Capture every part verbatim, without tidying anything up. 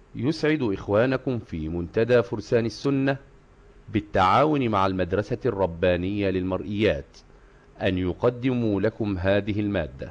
يسعد إخوانكم في منتدى فرسان السنة بالتعاون مع المدرسة الربانية للمرئيات أن يقدموا لكم هذه المادة.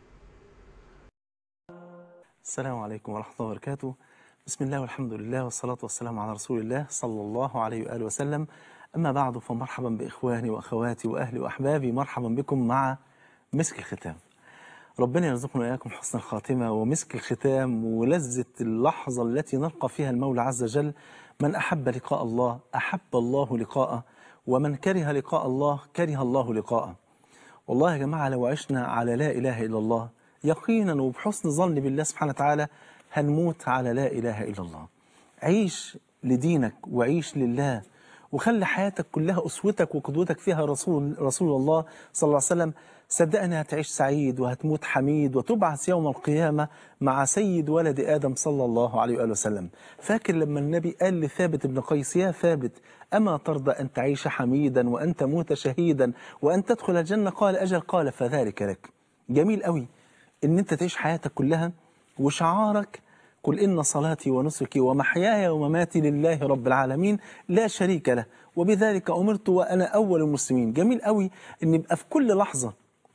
السلام عليكم ورحمة الله وبركاته. بسم الله والحمد لله والصلاة والسلام على رسول الله صلى الله عليه وآله وسلم. أما بعد، فمرحبا بإخواني وأخواتي وأهلي وأحبابي، مرحبا بكم مع مسك الختام. ربنا يرزقنا وإياكم حسن الخاتمة ومسك الختام ولذة اللحظة التي نلقى فيها المولى عز وجل. من أحب لقاء الله أحب الله لقاءه، ومن كره لقاء الله كره الله لقاءه. والله يا جماعة، لو عشنا على لا إله إلا الله يقينا وبحسن ظن بالله سبحانه وتعالى هنموت على لا إله إلا الله. عيش لدينك وعيش لله، وخلي حياتك كلها أسوتك وقدوتك فيها رسول رسول الله صلى الله عليه وسلم. صدقني هتعيش سعيد وهتموت حميد وتبعث يوم القيامة مع سيد ولد آدم صلى الله عليه وآله وسلم. فاكر لما النبي قال لثابت بن قيس: يا ثابت، أما ترضى أن تعيش حميدا وأن تموت شهيدا وأن تدخل الجنة؟ قال: أجل. قال: فذلك لك. جميل قوي إن أنت تعيش حياتك كلها وشعارك: قل إن صلاتي ونسكي ومحياي ومماتي لله رب العالمين لا شريك له وبذلك أمرت وأنا أول المسلمين. جميل قوي إن يبقى في كل لحظة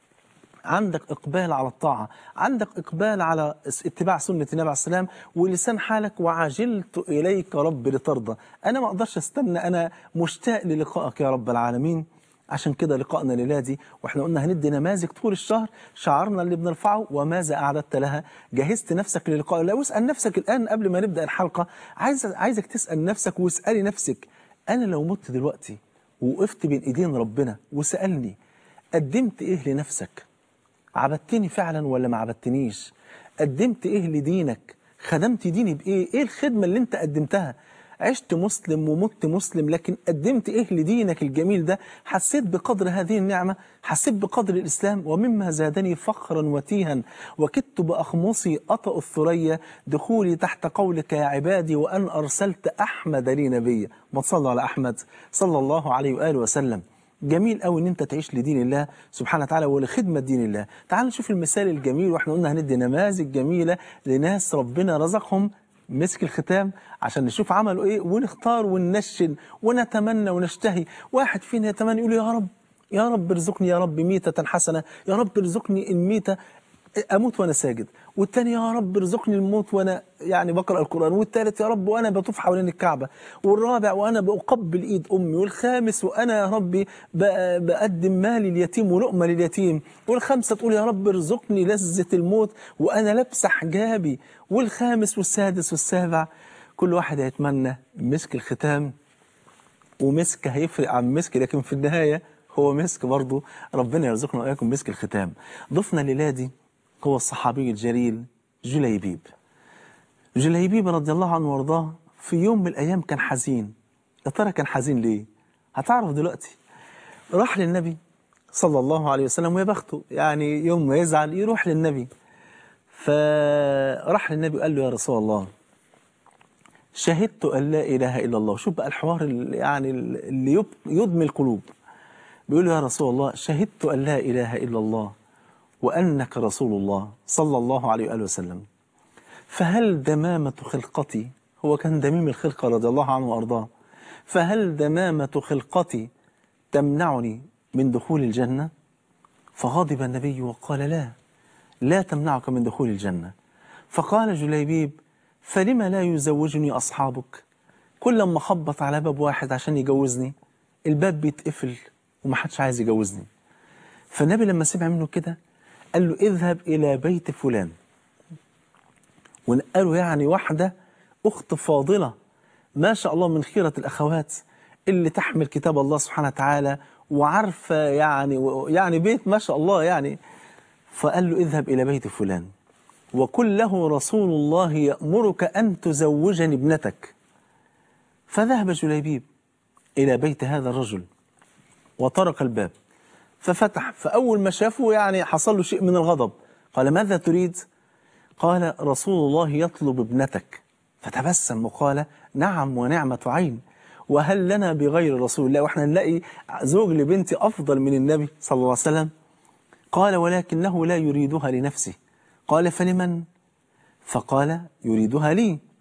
عندك إقبال على الطاعة، عندك إقبال على اتباع سنة النبي عليه السلام، ولسان حالك: وعجلت إليك رب لترضى. أنا ما أقدرش استنى، أنا مشتاق للقائك يا رب العالمين. عشان كده لقائنا الليلة دي، واحنا قلنا هندي نماذج طول الشهر، شعارنا اللي بنرفعه: وماذا أعددت لها؟ جهزت نفسك للقاء الله؟ واسأل نفسك الآن قبل ما نبدأ الحلقة. عايز عايزك تسأل نفسك واسألي نفسك: أنا لو مت دلوقتي ووقفت بين إيدين ربنا وسألني قدمت إيه لنفسك؟ عبدتني فعلا ولا ما عبدتنيش؟ قدمت ايه لدينك؟ خدمت ديني بايه؟ ايه الخدمة اللي انت قدمتها؟ عشت مسلم ومت مسلم، لكن قدمت ايه لدينك الجميل ده؟ حسيت بقدر هذه النعمة؟ حسيت بقدر الإسلام؟ ومما زادني فخرا وتيها وكدت بأخمصي أطأ الثريا دخولي تحت قولك يا عبادي وأن أرسلت أحمد لي نبيا. ما تصلوا على أحمد صلى الله عليه وآله وسلم. جميل قوي ان انت تعيش لدين الله سبحانه وتعالى ولخدمة دين الله. تعال نشوف المثال الجميل، واحنا قلنا هندي نماذج جميلة لناس ربنا رزقهم مسك الختام عشان نشوف عملوا ايه ونختار وننشن ونتمنى ونشتهي. واحد فينا يتمنى يقول: يا رب، يا رب ارزقني يا رب ميتة حسنة، يا رب ارزقني الميتة اموت وانا ساجد. والتاني: يا رب ارزقني الموت وانا يعني بقرا القران. والتالت: يا رب وانا بطوف حوالين الكعبه. والرابع: وانا بقبل ايد امي. والخامس: وانا يا ربي بقدم مالي اليتيم ولقمه لليتيم. والخامسه تقول: يا رب ارزقني لذه الموت وانا لابسه حجابي. والخامس والسادس والسابع كل واحد هيتمنى مسك الختام، ومسك هيفرق عن مسك، لكن في النهايه هو مسك برضه. ربنا يرزقنا واياكم مسك الختام. ضيفنا الليله دي هو الصحابي الجليل جليبيب. جليبيب رضي الله عنه وارضاه في يوم من الأيام كان حزين. يا ترى كان حزين ليه؟ هتعرف دلوقتي. راح للنبي صلى الله عليه وسلم، ويا بخته يعني يوم ما يزعل يروح للنبي. فراح للنبي وقال له: يا رسول الله، شهدت أن لا إله إلا الله. شوف بقى الحوار اللي يعني اللي يدمي القلوب. بيقول له: يا رسول الله، شهدت أن لا إله إلا الله وأنك رسول الله صلى الله عليه وآله وسلم، فهل دمامة خلقتي، هو كان دميم الخلقة رضي الله عنه وأرضاه، فهل دمامة خلقتي تمنعني من دخول الجنة؟ فغضب النبي وقال: لا، لا تمنعك من دخول الجنة. فقال جليبيب: فلما لا يزوجني أصحابك؟ كل ما خبط على باب واحد عشان يجوزني الباب بيتقفل ومحدش عايز يجوزني. فالنبي لما سمع منه كده قال له: اذهب إلى بيت فلان. ونقاله يعني واحدة أخت فاضلة ما شاء الله من خيرة الأخوات اللي تحمل كتاب الله سبحانه وتعالى وعارفة يعني يعني بيت ما شاء الله يعني. فقال له: اذهب إلى بيت فلان وقل له رسول الله يأمرك أن تزوجني ابنتك. فذهب جليبيب إلى بيت هذا الرجل وطرق الباب ففتح. فأول ما شافه يعني حصل له شيء من الغضب. قال: ماذا تريد؟ قال: رسول الله يطلب ابنتك. فتبسم وقال: نعم ونعمة عين، وهل لنا بغير رسول الله؟ واحنا نلاقي زوج لبنتي أفضل من النبي صلى الله عليه وسلم. قال: ولكنه لا يريدها لنفسه. قال: فلمن؟ فقال: يريدها لي.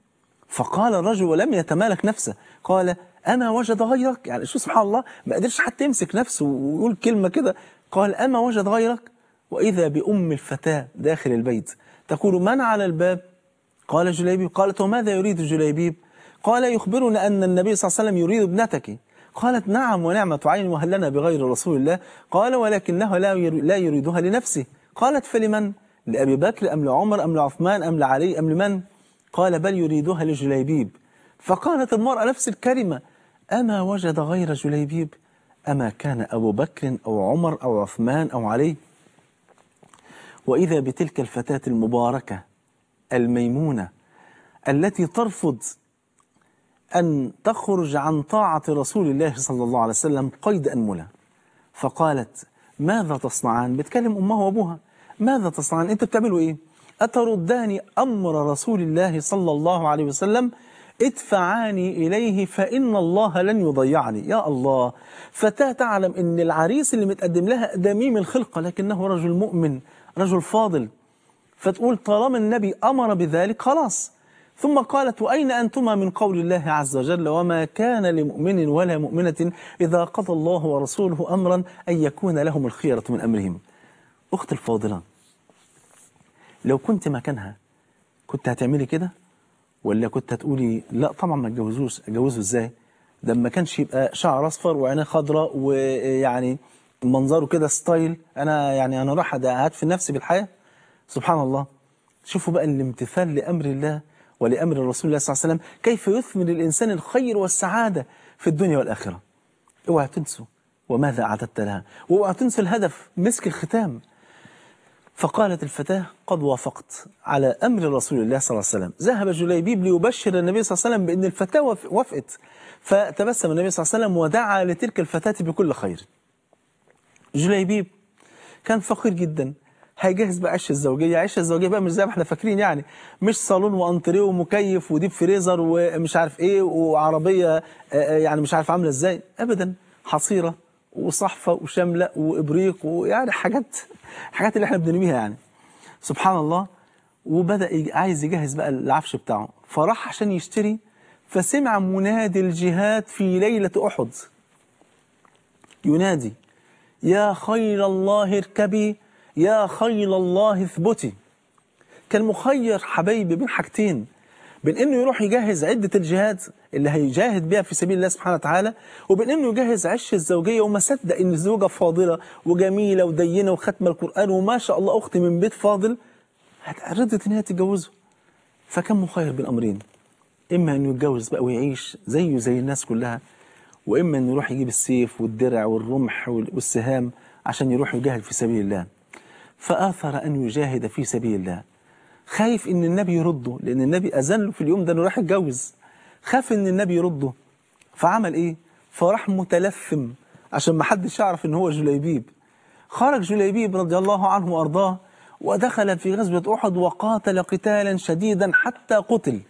فقال الرجل ولم يتمالك نفسه، قال أما وجد غيرك؟ يعني شو سبحان الله، ما قدرش حتى يمسك نفسه ويقول كلمة كده، قال أما وجد غيرك؟ وإذا بأم الفتاة داخل البيت تقول من على الباب؟ قال جليبيب. قالت وماذا يريد جليبيب؟ قال يخبرنا أن النبي صلى الله عليه وسلم يريد ابنتك. قالت نعم ونعمة عين وهل لنا بغير رسول الله؟ قال ولكنه لا يريدها لنفسه. قالت فلمن؟ لأبي بكر أم لعمر أم لعثمان أم لعلي أم لمن؟ قال بل يريدها لجليبيب. فقالت المرأة نفس الكلمة أما وجد غير جليبيب؟ أما كان أبو بكر أو عمر أو عثمان أو علي؟ وإذا بتلك الفتاة المباركة الميمونة التي ترفض أن تخرج عن طاعة رسول الله صلى الله عليه وسلم قيد أنملة. فقالت ماذا تصنعان؟ بتكلم أمها وأبوها، ماذا تصنعان؟ أنت بتعملوا إيه؟ أترداني أمر رسول الله صلى الله عليه وسلم؟ ادفعاني إليه فإن الله لن يضيعني. يا الله، فتاة تعلم أن العريس اللي متقدم لها دميم الخلقة لكنه رجل مؤمن رجل فاضل، فتقول طالما النبي أمر بذلك خلاص. ثم قالت وأين أنتما من قول الله عز وجل وما كان لمؤمن ولا مؤمنة إذا قضى الله ورسوله أمرا أن يكون لهم الخيرة من أمرهم. أخت الفاضلة، لو كنت مكانها كنت هتعملي كده ولا كنت هتقولي لا طبعا ما اتجوزوش؟ اتجوزه ازاي؟ ده ما كانش يبقى شعر اصفر وعينيه خضراء ويعني منظره كده ستايل، انا يعني انا راح هدفن نفسي بالحياه. سبحان الله. شوفوا بقى الامتثال لامر الله ولامر الرسول الله صلى الله عليه وسلم كيف يثمر الانسان الخير والسعاده في الدنيا والاخره. اوعى تنسوا وماذا اعددت لها، واوعى تنسوا الهدف مسك الختام. فقالت الفتاة قد وافقت على أمر رسول الله صلى الله عليه وسلم. ذهب جليبيب ليبشر النبي صلى الله عليه وسلم بأن الفتاة وافقت، فتبسم النبي صلى الله عليه وسلم ودعا لتلك الفتاة بكل خير. جليبيب كان فقير جدا، هيجهز بقى عش الزوجية. عش الزوجية بقى مش زي ما احنا فاكرين، يعني مش صالون وانتريه ومكيف وديب فريزر ومش عارف ايه وعربية يعني مش عارف عاملة ازاي، ابدا، حصيرة وصحفة وشملة وإبريق ويعني حاجات حاجات اللي احنا بنرميها يعني. سبحان الله. وبدأ عايز يجهز بقى العفش بتاعه، فراح عشان يشتري، فسمع منادي الجهاد في ليلة أحد ينادي يا خيل الله اركبي يا خيل الله اثبتي. كان مخير حبايبي بين حاجتين، بين انه يروح يجهز عدة الجهاد اللي هيجاهد بها في سبيل الله سبحانه وتعالى، وبين انه يجهز عش الزوجية وما صدق ان الزوجة فاضلة وجميلة ودينة وختمة القرآن وما شاء الله اختي من بيت فاضل رضت ان هي تتجوزه. فكان مخير بين امرين، اما انه يتجوز بقى ويعيش زيه زي الناس كلها، واما انه يروح يجيب السيف والدرع والرمح والسهام عشان يروح يجاهد في سبيل الله. فآثر ان يجاهد في سبيل الله، خايف ان النبي يرده، لان النبي اذن له في اليوم ده انه راح يتجوز، خاف ان النبي يرده. فعمل ايه؟ فراح متلثم عشان ما حدش يعرف ان هو جليبيب. خرج جليبيب رضي الله عنه وارضاه ودخل في غزوة أحد وقاتل قتالا شديدا حتى قتل.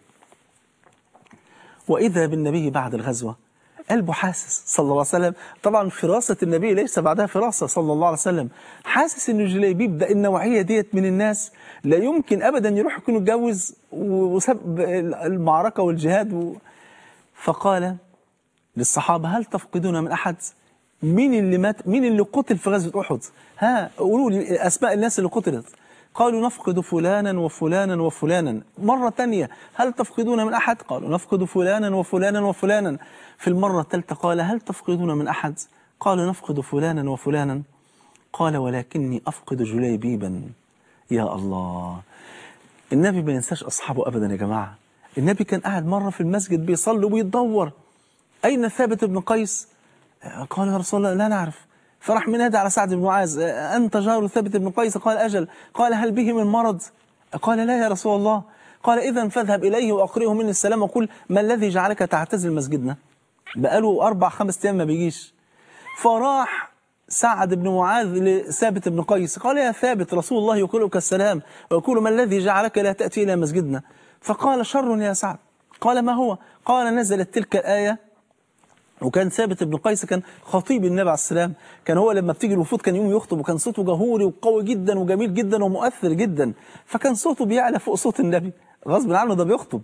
وإذا بالنبي بعد الغزوة قلبه حاسس صلى الله عليه وسلم، طبعا فراسة النبي ليس بعدها فراسة صلى الله عليه وسلم، حاسس إن جليبيب ده النوعية ديت من الناس لا يمكن أبدا يروح يكون يتجوز وسبب المعركة والجهاد و... فقال للصحابة هل تفقدون من أحد؟ مين اللي مات؟ مين اللي قتل في غزوة أحد؟ ها قولوا لي أسماء الناس اللي قتلت. قالوا نفقد فلانا وفلانا وفلانا. مرة ثانية هل تفقدون من أحد؟ قالوا نفقد فلانا وفلانا وفلانا. في المرة الثالثة قال هل تفقدون من أحد؟ قالوا نفقد فلانا وفلانا. قال ولكني أفقد جليبيبا. يا الله، النبي ما ينساش أصحابه أبدا يا جماعة. النبي كان قاعد مرة في المسجد بيصلي وبيتدور أين ثابت بن قيس؟ قال يا رسول الله لا نعرف. فراح منادى على سعد بن معاذ أنت جار ثابت بن قيس؟ قال أجل. قال هل به من مرض؟ قال لا يا رسول الله. قال إذا فاذهب إليه وأقرئه مني السلام وقل ما الذي جعلك تعتزل مسجدنا؟ بقاله أربع خمس أيام ما بيجيش. فراح سعد بن معاذ لثابت بن قيس قال يا ثابت رسول الله يقولك السلام ويقول ما الذي جعلك لا تأتي إلى مسجدنا؟ فقال شر يا سعد. قال ما هو؟ قال نزلت تلك الآية. وكان ثابت بن قيس كان خطيب النبي عليه السلام، كان هو لما بتيجي الوفود كان يوم يخطب، وكان صوته جهوري وقوي جدا وجميل جدا ومؤثر جدا، فكان صوته بيعلى فوق صوت النبي غصب عنه ده بيخطب.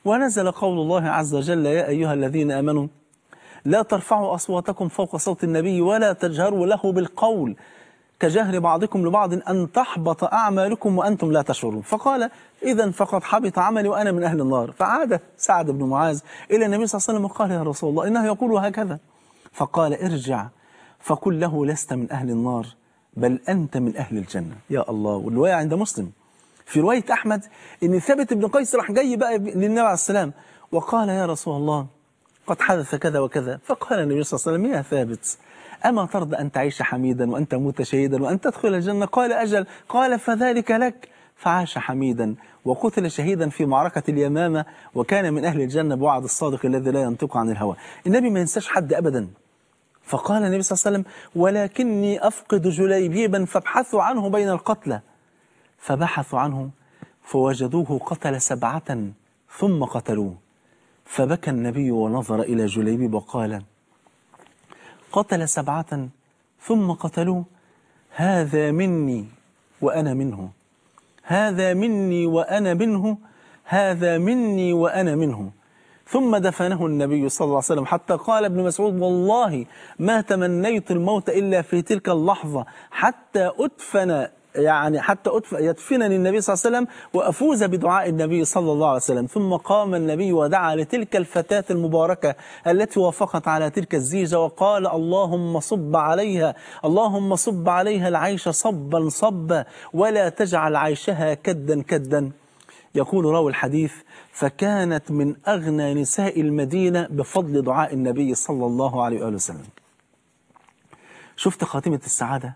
ونزل قول الله عز وجل يا أيها الذين آمنوا لا ترفعوا أصواتكم فوق صوت النبي ولا تجهروا له بالقول كجهر بعضكم لبعض أن تحبط أعمالكم وأنتم لا تشعرون. فقال إذا فقد حبط عملي وأنا من أهل النار. فعاد سعد بن معاذ إلى النبي صلى الله عليه وسلم وقال يا رسول الله إنه يقول هكذا. فقال ارجع فقل له لست من أهل النار بل أنت من أهل الجنة. يا الله. والرواية عند مسلم في رواية أحمد إن ثابت بن قيس راح جاي بقى للنبي عليه السلام وقال يا رسول الله قد حدث كذا وكذا. فقال النبي صلى الله عليه وسلم يا ثابت أما ترضى أن تعيش حميدا وأنت موت شهيدا وأن تدخل الجنة؟ قال أجل. قال فذلك لك. فعاش حميدا وقتل شهيدا في معركة اليمامة وكان من أهل الجنة بوعد الصادق الذي لا ينطق عن الهوى. النبي ما ينساش حد أبدا. فقال النبي صلى الله عليه وسلم ولكني أفقد جليبيبا فابحثوا عنه بين القتلى. فبحثوا عنه فوجدوه قتل سبعة ثم قتلوه. فبكى النبي ونظر إلى جليبيب وقال قتل سبعة ثم قتلوه هذا مني وأنا منه هذا مني وأنا منه هذا مني وأنا منه. ثم دفنه النبي صلى الله عليه وسلم حتى قال ابن مسعود والله ما تمنيت الموت إلا في تلك اللحظة حتى أدفن يعني حتى يدفنني النبي صلى الله عليه وسلم وأفوز بدعاء النبي صلى الله عليه وسلم. ثم قام النبي ودعا لتلك الفتاة المباركة التي وافقت على تلك الزيجة وقال اللهم صب عليها اللهم صب عليها العيش صبا صبا ولا تجعل عيشها كدا كدا. يقول راوي الحديث فكانت من أغنى نساء المدينة بفضل دعاء النبي صلى الله عليه وآله وسلم. شفت خاتمة السعادة؟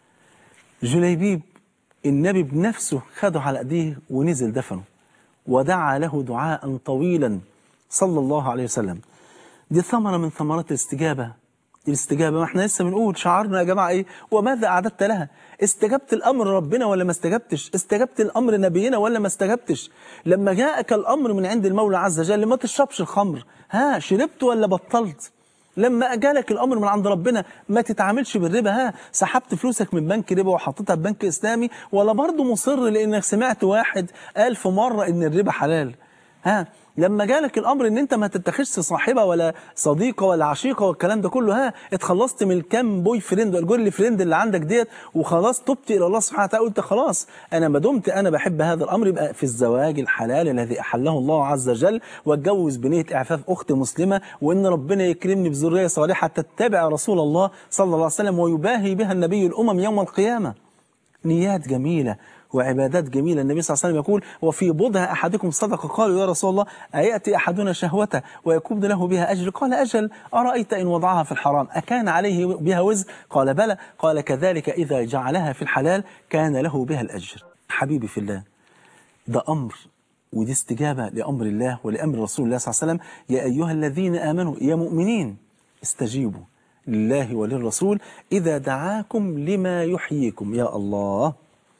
جليبيب النبي بنفسه خده على ايديه ونزل دفنه ودعا له دعاء طويلا صلى الله عليه وسلم. دي ثمرة من ثمرات الاستجابة. الاستجابة ما احنا لسه بنقول شعارنا يا جماعة ايه وماذا أعددت لها؟ استجبت الأمر ربنا ولا ما استجبتش؟ استجبت الأمر نبينا ولا ما استجبتش؟ لما جاءك الأمر من عند المولى عز وجل ما تشربش الخمر ها شربت ولا بطلت؟ لما أجالك الأمر من عند ربنا ما تتعاملش بالربا ها سحبت فلوسك من بنك ربا وحطيتها في بنك إسلامي ولا برضه مصر لأنك سمعت واحد ألف مرة إن الربا حلال؟ ها لما جالك الأمر إن أنت ما تتخذش صاحبة ولا صديقة ولا عشيقة والكلام ده كله ها اتخلصت من الكام بوي فريند والجورل فريند اللي عندك ديت وخلاص تبت إلى الله سبحانه وتعالى قلت خلاص أنا ما دمت أنا بحب هذا الأمر يبقى في الزواج الحلال الذي أحله الله عز وجل واتجوز بنية إعفاف أخت مسلمة وإن ربنا يكرمني بذرية صالحة تتبع رسول الله صلى الله عليه وسلم ويباهي بها النبي الأمم يوم القيامة. نيات جميلة وعبادات جميلة. النبي صلى الله عليه وسلم يقول وفي بضع أحدكم صدقة. قالوا يا رسول الله أيأتي أحدنا شهوته ويكون له بها أجر؟ قال أجل. أرأيت إن وضعها في الحرام أكان عليه بها وزر؟ قال بلى. قال كذلك إذا جعلها في الحلال كان له بها الأجر. حبيبي في الله ده أمر ودي استجابة لأمر الله ولأمر رسول الله صلى الله عليه وسلم. يا أيها الذين آمنوا يا مؤمنين استجيبوا لله وللرسول إذا دعاكم لما يحييكم. يا الله.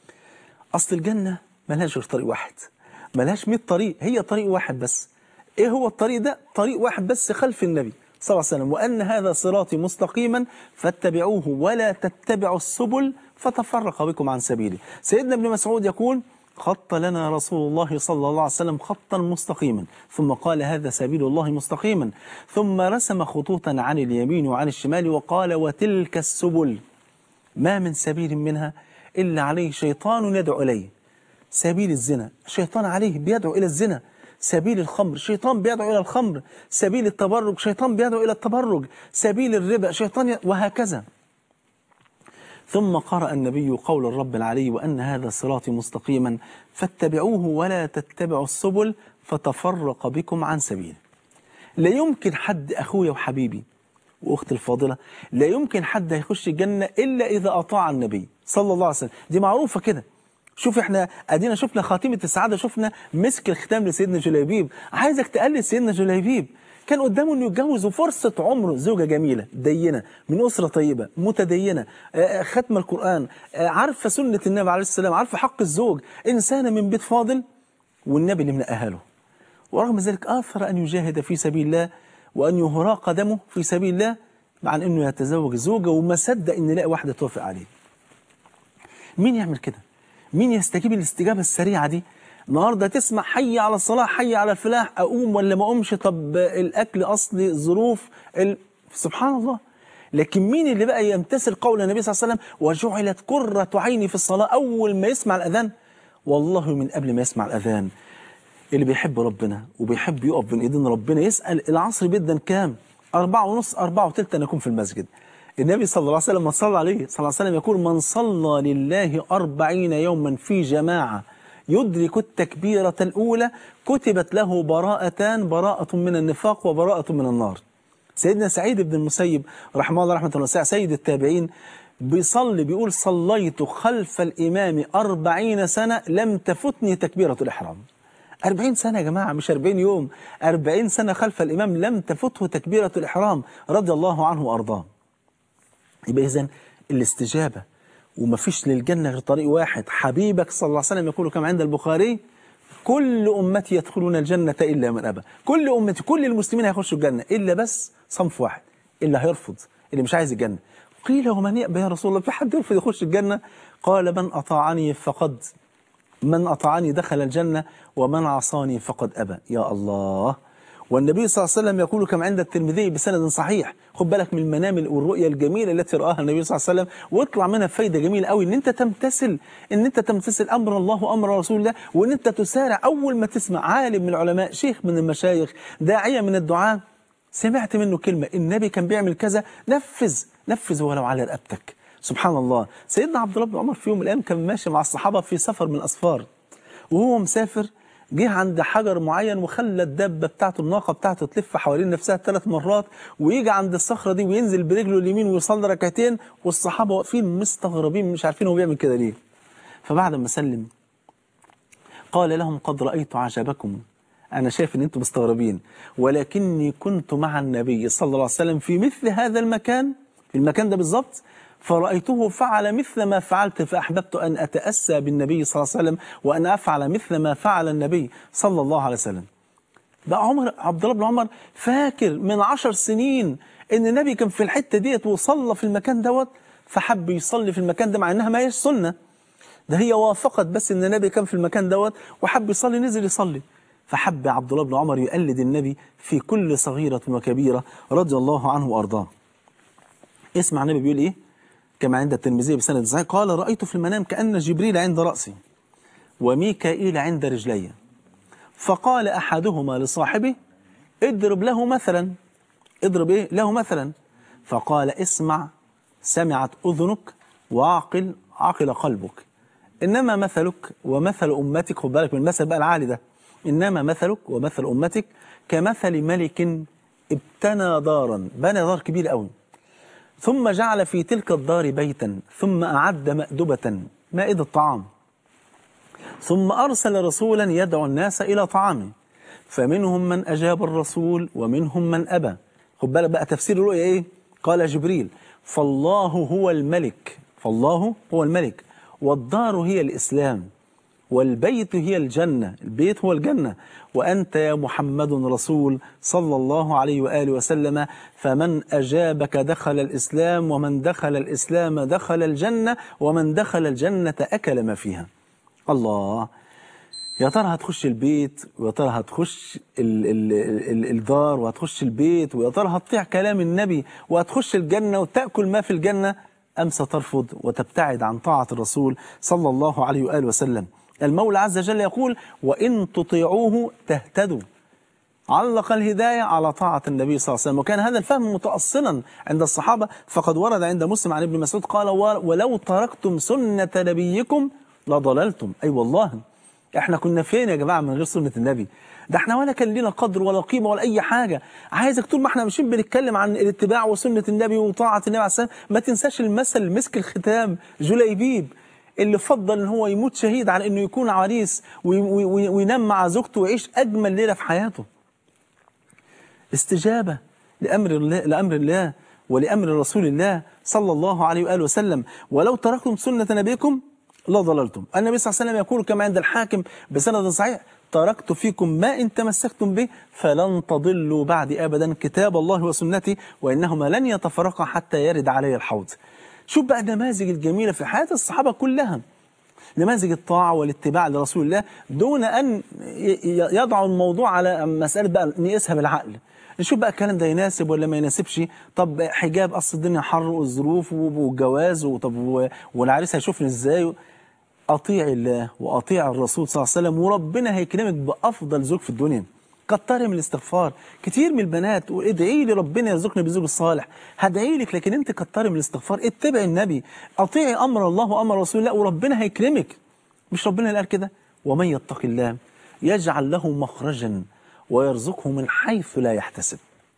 أصل الجنة ملهاش غير طريق واحد ملهاش مئة طريق هي طريق واحد بس. إيه هو الطريق ده؟ طريق واحد بس خلف النبي صلى الله عليه وسلم وأن هذا صراطي مستقيما فاتبعوه ولا تتبعوا السبل فتفرق بكم عن سبيله. سيدنا ابن مسعود يقول خط لنا رسول الله صلى الله عليه وسلم خطا مستقيما ثم قال هذا سبيل الله مستقيما ثم رسم خطوطا عن اليمين وعن الشمال وقال وتلك السبل ما من سبيل منها إلا عليه شيطان يدعو إليه. سبيل الزنا شيطان عليه بيدعو إلى الزنا. سبيل الخمر شيطان بيدعو إلى الخمر. سبيل التبرج شيطان بيدعو إلى التبرج. سبيل الربا شيطان ي... وهكذا. ثم قرأ النبي قول الرب العلي وأن هذا صراطي مستقيما فاتبعوه ولا تتبعوا السبل فتفرق بكم عن سبيله. لا يمكن حد أخويا وحبيبي وأختي الفاضلة لا يمكن حد هيخش الجنة إلا إذا أطاع النبي صلى الله عليه وسلم. دي معروفة كده. شوف احنا ادينا شفنا خاتمة السعادة شفنا مسك الختام لسيدنا جليبيب. عايزك تقلد سيدنا جليبيب كان قدامه انه يتجوز وفرصة عمره زوجة جميلة دينة من أسرة طيبة متدينة ختم القرآن عارفة سنة النبي عليه السلام عارفة حق الزوج إنسانة من بيت فاضل والنبي اللي منقاها له. ورغم ذلك آثر أن يجاهد في سبيل الله وأن يهراق دمه في سبيل الله مع أنه يتزوج زوجة وما صدق أن يلاقي واحدة توافق عليه. مين يعمل كده؟ مين يستجيب الاستجابة السريعة دي؟ النهارده تسمع حي على الصلاة، حي على الفلاح، أقوم ولا ما أقومش، طب الأكل أصلي، ظروف ال... سبحان الله. لكن مين اللي بقى يمتثل قول النبي صلى الله عليه وسلم وجعلت قرة عيني في الصلاة؟ أول ما يسمع الأذان، والله من قبل ما يسمع الأذان اللي بيحب ربنا وبيحب يقف بين ايدين ربنا يسأل العصر بيدن كام؟ أربعة ونص، أربعة وتلت أنا أكون في المسجد. النبي صلى الله عليه وسلم من صلى عليه صلى الله عليه وسلم يقول من صلى لله أربعين يوما في جماعة يدرك التكبيرة الأولى كتبت له براءتان، براءة من النفاق وبراءة من النار. سيدنا سعيد بن المسيب رحمه الله رحمة واسعة سيد التابعين بيصلي بيقول صليت خلف الإمام أربعين سنة لم تفتني تكبيرة الإحرام. أربعين سنة يا جماعة، مش أربعين يوم، أربعين سنة خلف الإمام لم تفته تكبيرة الإحرام رضي الله عنه وأرضاه. يبقى إذن الاستجابة، ومفيش للجنة غير طريق واحد. حبيبك صلى الله عليه وسلم يقول كما عند البخاري كل أمتي يدخلون الجنة إلا من أبى. كل أمتي، كل المسلمين هيخشوا الجنة إلا بس صنف واحد اللي هيرفض، اللي مش عايز الجنة. قيل ومن يأبى يا رسول الله؟ في حد يرفض يخش الجنة؟ قال من أطاعني فقد من أطاعني دخل الجنة ومن عصاني فقد أبى. يا الله. والنبي صلى الله عليه وسلم يقول كما عند الترمذي بسند صحيح، خد بالك من المنام والرؤيا الجميلة التي رآها النبي صلى الله عليه وسلم، واطلع منها فايدة جميلة قوي، ان انت تمتثل ان انت تمتثل امر الله وامر رسول الله، وان انت تسارع. اول ما تسمع عالم من العلماء، شيخ من المشايخ، داعية من الدعاة، سمعت منه كلمة النبي كان بيعمل كذا، نفذ نفذ ولو على رقبتك. سبحان الله. سيدنا عبد الله بن عمر في يوم من الايام كان ماشي مع الصحابة في سفر من الاسفار، وهو مسافر جه عند حجر معين وخلى الدابة بتاعته الناقة بتاعته تلف حوالين نفسها ثلاث مرات، ويجي عند الصخرة دي وينزل برجله اليمين ويصلي ركعتين، والصحابة واقفين مستغربين مش عارفين هو بيعمل كده ليه. فبعد ما سلم قال لهم قد رأيت عجبكم، أنا شايف إن أنتم مستغربين، ولكني كنت مع النبي صلى الله عليه وسلم في مثل هذا المكان، في المكان ده بالظبط، فرأيته فعل مثل ما فعلت فأحببت أن أتأسى بالنبي صلى الله عليه وسلم وأن أفعل مثل ما فعل النبي صلى الله عليه وسلم. بقى عمر عبد الله بن عمر فاكر من عشر سنين إن النبي كان في الحتة ديت وصلى في المكان دوت، فحب يصلي في المكان ده مع إنها ما هيش سنة، ده هي وافقت بس إن النبي كان في المكان دوت وحب يصلي، نزل يصلي. فحب عبد الله بن عمر يقلد النبي في كل صغيرة وكبيرة رضي الله عنه وأرضاه. اسمع النبي بيقول إيه كما عند الترمذي بسند صحيح، قال رأيت في المنام كأن جبريل عند رأسي وميكائيل عند رجلي، فقال أحدهما لصاحبه اضرب له مثلا، اضرب إيه له مثلا، فقال اسمع سمعت أذنك وعقل عقل قلبك، إنما مثلك ومثل أمتك، خد بالك من المثل بقى العالي ده، إنما مثلك ومثل أمتك كمثل ملك ابتنى دارا، بنى دار كبير قوي، ثم جعل في تلك الدار بيتا، ثم أعد مأدبة مائدة طعام، ثم أرسل رسولا يدعو الناس إلى طعامه، فمنهم من أجاب الرسول ومنهم من أبى. خد بالك بقى تفسير الرؤيا إيه؟ قال جبريل فالله هو الملك، فالله هو الملك، والدار هي الإسلام، والبيت هي الجنة، البيت هو الجنة، وأنت يا محمد رسول صلى الله عليه وآله وسلم، فمن أجابك دخل الإسلام، ومن دخل الإسلام دخل الجنة، ومن دخل الجنة أكل ما فيها. الله. يا ترى هتخش البيت، ويا ترى هتخش ال ال ال الدار، وهتخش البيت، ويا ترى هتطيع كلام النبي وهتخش الجنة وتأكل ما في الجنة، أم سترفض وتبتعد عن طاعة الرسول صلى الله عليه وآله وسلم؟ المولى عز وجل يقول وإن تطيعوه تهتدوا، علق الهداية على طاعة النبي صلى الله عليه وسلم، وكان هذا الفهم متأصلا عند الصحابة، فقد ورد عند مسلم عن ابن مسعود قال ولو تركتم سنة نبيكم لضللتم. أي أيوة والله احنا كنا فين يا جماعة من غير سنة النبي؟ ده احنا ولا كان لنا قدر ولا قيمة ولا أي حاجة. عايزك طول ما احنا ماشيين بنتكلم عن الاتباع وسنة النبي وطاعة النبي عليه السلام، ما تنساش المثل مسك الختام جليبيب اللي فضل ان هو يموت شهيد على انه يكون عريس وينام مع زوجته ويعيش اجمل ليله في حياته. استجابه لامر الله لامر الله ولامر رسول الله صلى الله عليه واله وسلم. ولو تركتم سنه نبيكم لضللتم. النبي صلى الله عليه وسلم يقول كما عند الحاكم بسند صحيح تركت فيكم ما ان تمسكتم به فلن تضلوا بعد ابدا، كتاب الله وسنتي، وانهما لن يتفرقا حتى يرد علي الحوض. شوف بقى النماذج الجميلة في حياة الصحابة كلها، نماذج الطاعة والاتباع لرسول الله دون أن يضعوا الموضوع على مسألة بقى نقيسها بالعقل، نشوف بقى الكلام ده يناسب ولا ما يناسبش. طب حجاب، أصل الدنيا حر والظروف والجواز، وطب والعريس هيشوفني إزاي. أطيع الله وأطيع الرسول صلى الله عليه وسلم وربنا هيكرمك بأفضل زوج في الدنيا. كتري من الاستغفار. كتير من البنات وادعي لي ربنا يرزقني بزوج الصالح، هدعي لك، لكن انت كتري من الاستغفار، اتبعي النبي، اطيعي امر الله وامر رسول الله وربنا هيكرمك. مش ربنا اللي قال كده؟ ومن يتق الله يجعل له مخرجا ويرزقه من حيث لا يحتسب.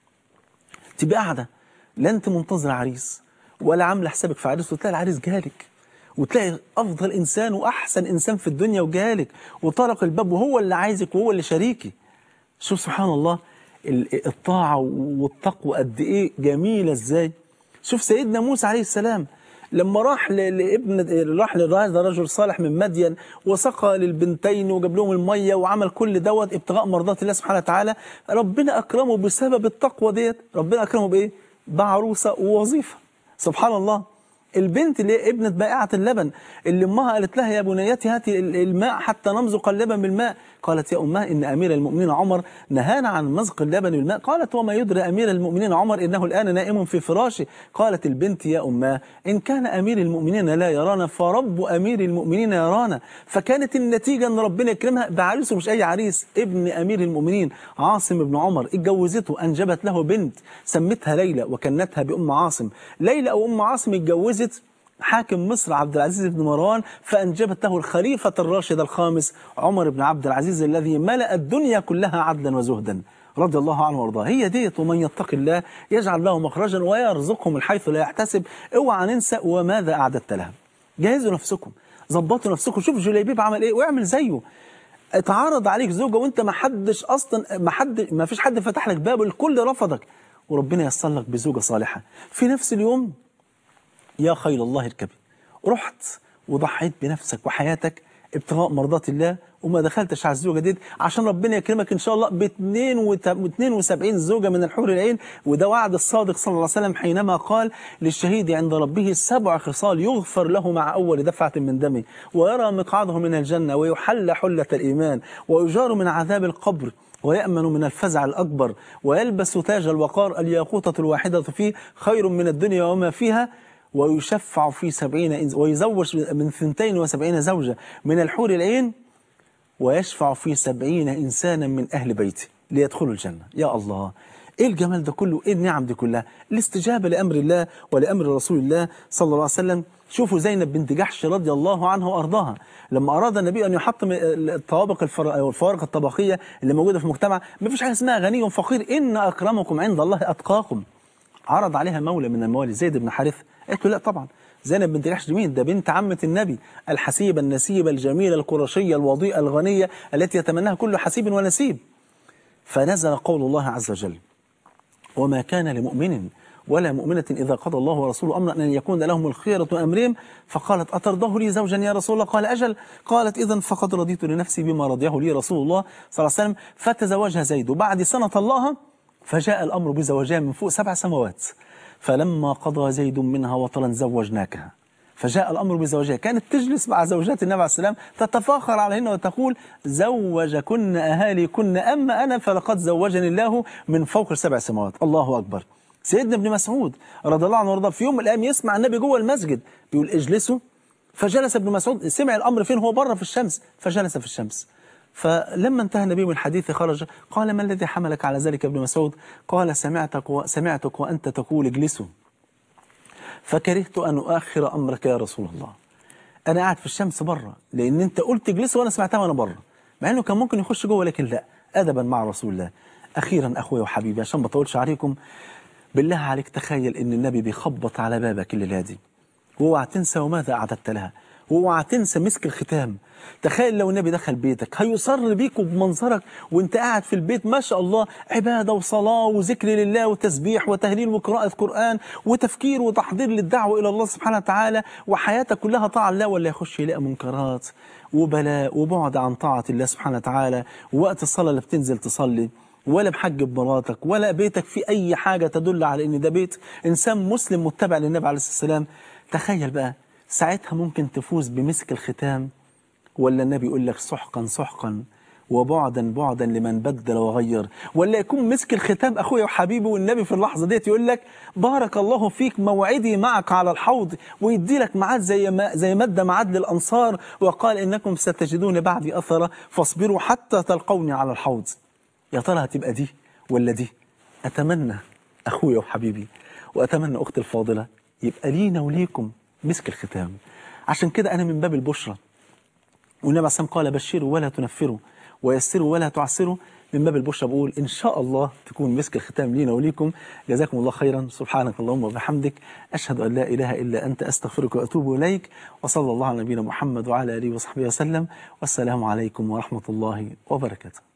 تبقى قاعده لا انت منتظره عريس ولا عامله حسابك في عريس، وتلاقي العريس جالك، وتلاقي افضل انسان واحسن انسان في الدنيا وجالك وطرق الباب وهو اللي عايزك وهو اللي شريكي. شوف سبحان الله الطاعة والتقوى قد ايه جميلة ازاي. شوف سيدنا موسى عليه السلام لما راح لابن راح لهذا رجل صالح من مدين وسقى للبنتين وجاب لهم الميه وعمل كل دوت ابتغاء مرضات الله سبحانه وتعالى، ربنا اكرمه بسبب التقوى ديت. ربنا اكرمه بايه؟ بعروسه ووظيفه. سبحان الله. البنت اللي هي ابنة بائعة اللبن اللي امها قالت لها يا بنيتي هاتي الماء حتى نمزق اللبن بالماء، قالت يا امها ان امير المؤمنين عمر نهانا عن مزق اللبن بالماء. قالت وما يدري امير المؤمنين عمر انه الان نائم في فراشه. قالت البنت يا امها ان كان امير المؤمنين لا يرانا فرب امير المؤمنين يرانا. فكانت النتيجه ان ربنا يكرمها بعريس، مش اي عريس، ابن امير المؤمنين عاصم بن عمر. اتجوزته، انجبت له بنت سمتها ليلى وكنتها بام عاصم. ليلى او ام عاصم اتجوزت حاكم مصر عبد العزيز بن مروان، فأنجبت له الخليفة الراشد الخامس عمر بن عبد العزيز الذي ملأ الدنيا كلها عدلا وزهدا رضي الله عنه وارضاه. هي ديت ومن يتق الله يجعل له مخرجا ويرزقه من حيث لا يحتسب. اوعى ننسى وماذا أعددت لها. جهزوا نفسكم، ظبطوا نفسكم. شوف جليبيب عمل ايه واعمل زيه. اتعرض عليك زوجة وانت ما حدش اصلا ما حد ما فيش حد فتح لك باب، الكل رفضك، وربنا ييسر لك بزوجة صالحة في نفس اليوم. يا خيل الله اركبي. رحت وضحيت بنفسك وحياتك ابتغاء مرضات الله وما دخلتش على الزوجه دي عشان ربنا يكرمك ان شاء الله ب اثنين وسبعين زوجه من الحور العين. وده وعد الصادق صلى الله عليه وسلم حينما قال للشهيد عند ربه سبع خصال يغفر له مع اول دفعه من دمه ويرى مقعده من الجنه ويحل حله الايمان ويجار من عذاب القبر ويأمن من الفزع الأكبر ويلبس تاج الوقار الياقوتة الواحدة فيه خير من الدنيا وما فيها ويشفع في سبعين ويزوج من ثنتين وسبعين زوجة من الحور العين ويشفع في سبعين إنسانا من أهل بيته ليدخلوا الجنة. يا الله، إيه الجمال ده كله، إيه النعم دي كلها، الاستجابة لأمر الله ولأمر رسول الله صلى الله عليه وسلم. شوفوا زينب بنت جحش رضي الله عنها وأرضاها لما أراد النبي أن يحطم الطوابق والفوارق الطبقية اللي موجودة في المجتمع، ما فيش حاجة اسمها غني وفقير، إن أكرمكم عند الله أتقاكم. عرض عليها مولى من الموالي زيد بن حارثة، قالت له لا طبعا. زينب بنت جحش مين؟ ده بنت عمة النبي، الحسيبة النسيبة الجميلة القرشية الوضيئة الغنية التي يتمناها كل حسيب ونسيب. فنزل قول الله عز وجل وما كان لمؤمن ولا مؤمنة إذا قضى الله ورسوله أمرا أن يكون لهم الخيرة من أمرهم. فقالت أترضاه لي زوجا يا رسول الله؟ قال أجل. قالت إذن فقد رضيت لنفسي بما رضيه لي رسول الله صلى الله عليه وسلم. فتزوجها زيد وبعد سنة طلقها، فجاء الأمر بزواجها من فوق سبع سماوات. فلما قضى زيد منها وطرا زوجناكها. فجاء الأمر بزواجها. كانت تجلس مع زوجات النبي عليه السلام تتفاخر عليهن وتقول زوجكن أهاليكن أما أنا فلقد زوجني الله من فوق سبع سماوات. الله أكبر. سيدنا ابن مسعود رضي الله عنه وارضاه في يوم من الأيام يسمع النبي جوه المسجد بيقول اجلسوا، فجلس ابن مسعود. سمع الأمر فين؟ هو بره في الشمس، فجلس في الشمس. فلما انتهى النبي من الحديث خرج قال ما الذي حملك على ذلك ابن مسعود؟ قال سمعتك وسمعتك وأنت تقول اجلسوا فكرهت أن أؤخر أمرك يا رسول الله. أنا قاعد في الشمس بره لأن أنت قلت اجلسوا وأنا سمعتها وأنا بره، مع أنه كان ممكن يخش جوه لكن لا، أدبا مع رسول الله. أخيرا أخوي وحبيبي عشان ما أطولش عليكم، بالله عليك تخيل أن النبي بيخبط على بابك الليلة دي، واوعى تنسى وماذا أعددت لها، واوعى تنسى مسك الختام. تخيل لو النبي دخل بيتك هيصر بيك وبمنظرك وانت قاعد في البيت ما شاء الله عبادة وصلاة وذكر لله وتسبيح وتهليل وقراءة قرآن وتفكير وتحضير للدعوة إلى الله سبحانه وتعالى، وحياتك كلها طاعة الله، ولا يخش يلاقي منكرات وبلاء وبعد عن طاعة الله سبحانه وتعالى، ووقت الصلاة اللي بتنزل تصلي ولا بحجب مراتك ولا بيتك في أي حاجة تدل على أن ده بيت إنسان مسلم متبع للنبي عليه الصلاة والسلام. تخيل بقى ساعتها ممكن تفوز بمسك الختام، ولا النبي يقول لك سحقا سحقا وبعدا بعدا لمن بدل وغير، ولا يكون مسك الختام أخويا وحبيبي والنبي في اللحظة ديت يقول لك بارك الله فيك موعدي معك على الحوض، ويدي لك ميعاد زي ما زي ما ادى ميعاد للأنصار وقال إنكم ستجدون بعدي أثرا فاصبروا حتى تلقوني على الحوض. يا ترى هتبقى دي ولا دي؟ أتمنى أخويا وحبيبي وأتمنى أختي الفاضلة يبقى لينا وليكم مسك الختام. عشان كده أنا من باب البشرى، والنبي عليه الصلاة والسلام قال بشروا ولا تنفروا ويسروا ولا تعسروا، من باب البشرى بقول إن شاء الله تكون مسك الختام لينا وليكم. جزاكم الله خيرا، سبحانك اللهم وبحمدك، أشهد أن لا إله إلا أنت، أستغفرك وأتوب إليك، وصلى الله على نبينا محمد وعلى آله وصحبه وسلم، والسلام عليكم ورحمة الله وبركاته.